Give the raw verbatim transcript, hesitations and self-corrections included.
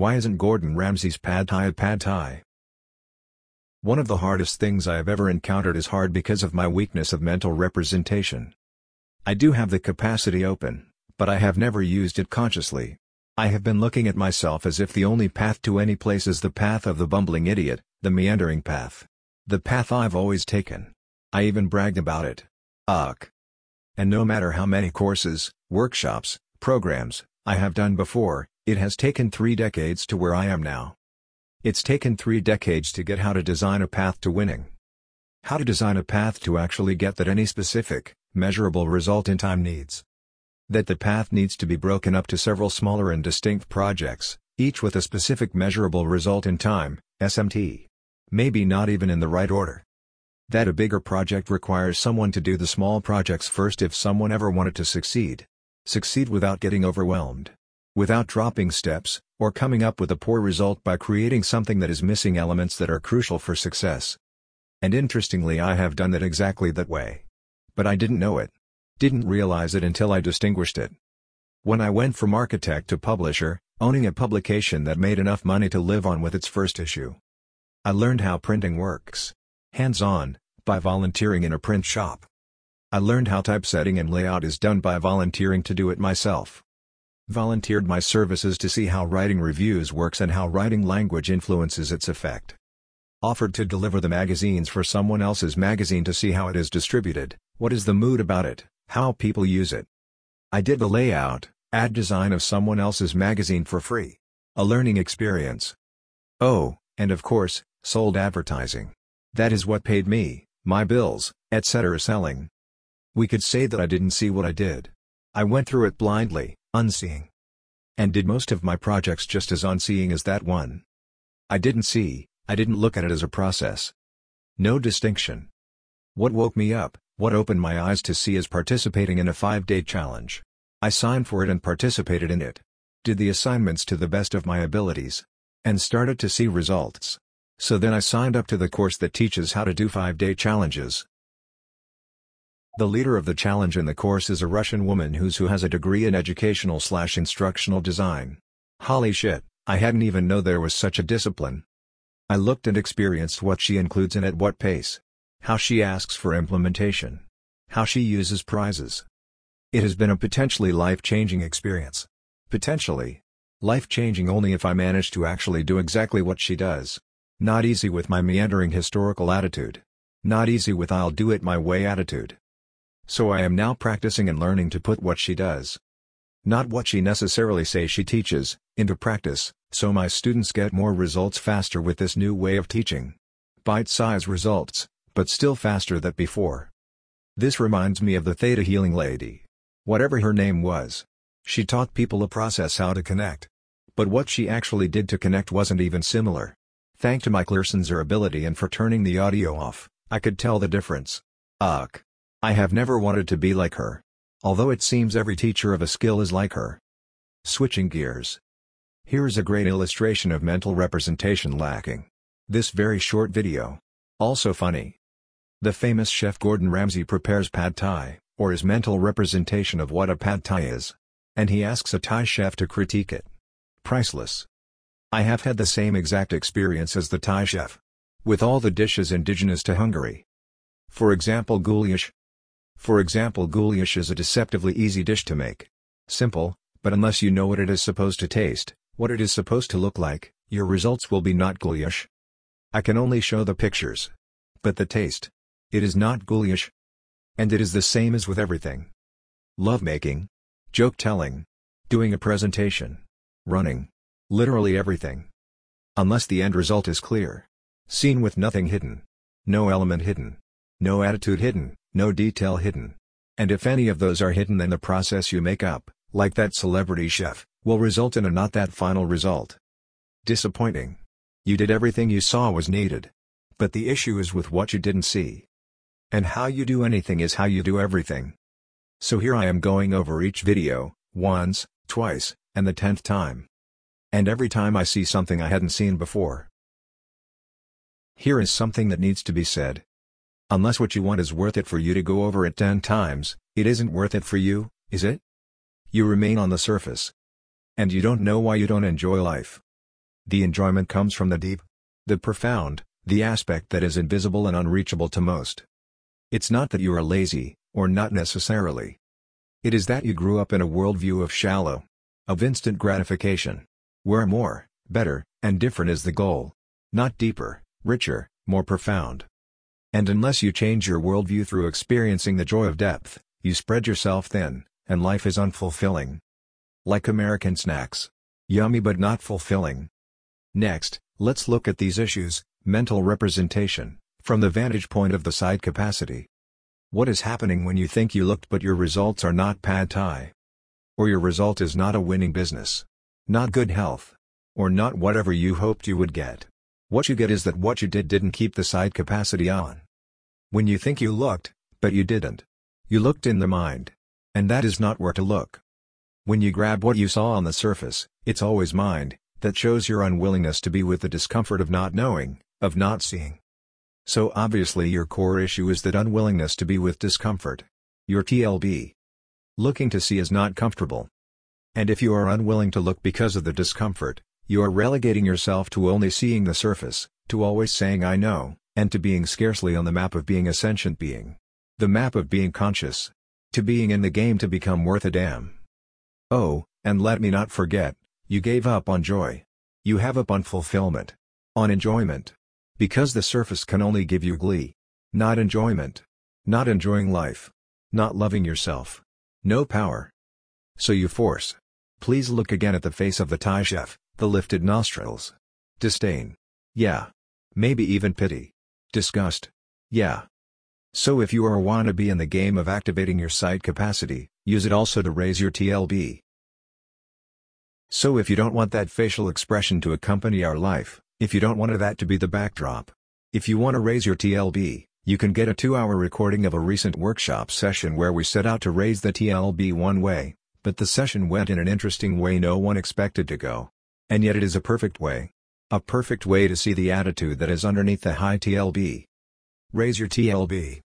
Why isn't Gordon Ramsay's pad thai a pad thai? One of the hardest things I have ever encountered is hard because of my weakness of mental representation. I do have the capacity open, but I have never used it consciously. I have been looking at myself as if the only path to any place is the path of the bumbling idiot, the meandering path. The path I've always taken. I even bragged about it. Ugh. And no matter how many courses, workshops, programs, I have done before, it has taken three decades to where I am now. It's taken three decades to get how to design a path to winning. How to design a path to actually get that any specific, measurable result in time needs. That the path needs to be broken up to several smaller and distinct projects, each with a specific measurable result in time, S M T. Maybe not even in the right order. That a bigger project requires someone to do the small projects first if someone ever wanted to succeed. Succeed without getting overwhelmed. Without dropping steps, or coming up with a poor result by creating something that is missing elements that are crucial for success. And interestingly, I have done that exactly that way. But I didn't know it. Didn't realize it until I distinguished it. When I went from architect to publisher, owning a publication that made enough money to live on with its first issue. I learned how printing works. Hands-on, by volunteering in a print shop. I learned how typesetting and layout is done by volunteering to do it myself. Volunteered my services to see how writing reviews works and how writing language influences its effect. Offered to deliver the magazines for someone else's magazine to see how it is distributed, what is the mood about it, how people use it. I did the layout, ad design of someone else's magazine for free. A learning experience. Oh, and of course, sold advertising. That is what paid me, my bills, et cetera selling. We could say that I didn't see what I did. I went through it blindly, unseeing. And did most of my projects just as unseeing as that one. I didn't see, I didn't look at it as a process. No distinction. What woke me up, what opened my eyes to see is participating in a five-day challenge. I signed for it and participated in it. Did the assignments to the best of my abilities. And started to see results. So then I signed up to the course that teaches how to do five-day challenges. The leader of the challenge in the course is a Russian woman who's who has a degree in educational slash instructional design. Holy shit, I hadn't even know there was such a discipline. I looked and experienced what she includes and at what pace. How she asks for implementation. How she uses prizes. It has been a potentially life-changing experience. Potentially. Life-changing only if I manage to actually do exactly what she does. Not easy with my meandering historical attitude. Not easy with I'll do it my way attitude. So I am now practicing and learning to put what she does. Not what she necessarily says she teaches, into practice, so my students get more results faster with this new way of teaching. Bite-sized results, but still faster than before. This reminds me of the Theta Healing lady. Whatever her name was. She taught people a process how to connect. But what she actually did to connect wasn't even similar. Thanks to Mike Lerson's ability and for turning the audio off, I could tell the difference. Ugh. I have never wanted to be like her. Although it seems every teacher of a skill is like her. Switching gears. Here is a great illustration of mental representation lacking. This very short video. Also funny. The famous chef Gordon Ramsay prepares pad thai, or his mental representation of what a pad thai is. And he asks a Thai chef to critique it. Priceless. I have had the same exact experience as the Thai chef. With all the dishes indigenous to Hungary. For example goulash. For example goulash is a deceptively easy dish to make. Simple, but unless you know what it is supposed to taste, what it is supposed to look like, your results will be not goulash. I can only show the pictures. But the taste. It is not goulash. And it is the same as with everything. Lovemaking. Joke telling. Doing a presentation. Running. Literally everything. Unless the end result is clear. Seen with nothing hidden. No element hidden. No attitude hidden, no detail hidden. And if any of those are hidden, then the process you make up, like that celebrity chef, will result in a not that final result. Disappointing. You did everything you saw was needed. But the issue is with what you didn't see. And how you do anything is how you do everything. So here I am going over each video, once, twice, and the tenth time. And every time I see something I hadn't seen before. Here is something that needs to be said. Unless what you want is worth it for you to go over it ten times, it isn't worth it for you, is it? You remain on the surface. And you don't know why you don't enjoy life. The enjoyment comes from the deep, the profound, the aspect that is invisible and unreachable to most. It's not that you are lazy, or not necessarily. It is that you grew up in a worldview of shallow, of instant gratification, where more, better, and different is the goal. Not deeper, richer, more profound. And unless you change your worldview through experiencing the joy of depth, you spread yourself thin, and life is unfulfilling. Like American snacks. Yummy but not fulfilling. Next, let's look at these issues, mental representation, from the vantage point of the side capacity. What is happening when you think you looked but your results are not pad thai? Or your result is not a winning business? Not good health? Or not whatever you hoped you would get? What you get is that what you did didn't keep the side capacity on. When you think you looked, but you didn't. You looked in the mind. And that is not where to look. When you grab what you saw on the surface, it's always mind, that shows your unwillingness to be with the discomfort of not knowing, of not seeing. So obviously your core issue is that unwillingness to be with discomfort. Your T L B. Looking to see is not comfortable. And if you are unwilling to look because of the discomfort, you are relegating yourself to only seeing the surface, to always saying I know, and to being scarcely on the map of being a sentient being. The map of being conscious. To being in the game to become worth a damn. Oh, and let me not forget, you gave up on joy. You have up on fulfillment. On enjoyment. Because the surface can only give you glee. Not enjoyment. Not enjoying life. Not loving yourself. No power. So you force. Please look again at the face of the Thai chef, the lifted nostrils. Disdain. Yeah. Maybe even pity. Disgust. Yeah. So if you are a wannabe in the game of activating your side capacity, use it also to raise your T L B. So if you don't want that facial expression to accompany our life, if you don't want that to be the backdrop, if you want to raise your T L B, you can get a two-hour recording of a recent workshop session where we set out to raise the T L B one way, but the session went in an interesting way no one expected to go. And yet it is a perfect way. A perfect way to see the attitude that is underneath the high T L B. Raise your T L B.